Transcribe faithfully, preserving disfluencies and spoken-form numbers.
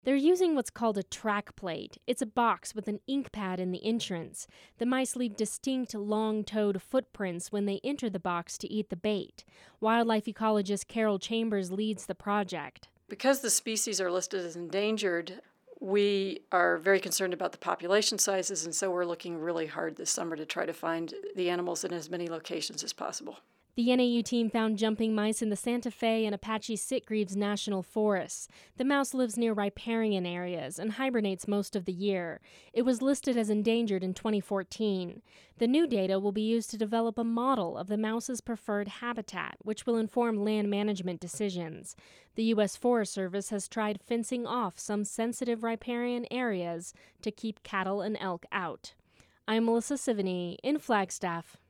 They're using what's called a track plate. It's a box with an ink pad in the entrance. The mice leave distinct, long-toed footprints when they enter the box to eat the bait. Wildlife ecologist Carol Chambers leads the project. Because the species are listed as endangered, we are very concerned about the population sizes, and so we're looking really hard this summer to try to find the animals in as many locations as possible. The N A U team found jumping mice in the Santa Fe and Apache Sitgreaves National Forests. The mouse lives near riparian areas and hibernates most of the year. It was listed as endangered in twenty fourteen. The new data will be used to develop a model of the mouse's preferred habitat, which will inform land management decisions. The U S Forest Service has tried fencing off some sensitive riparian areas to keep cattle and elk out. I'm Melissa Sivany in Flagstaff.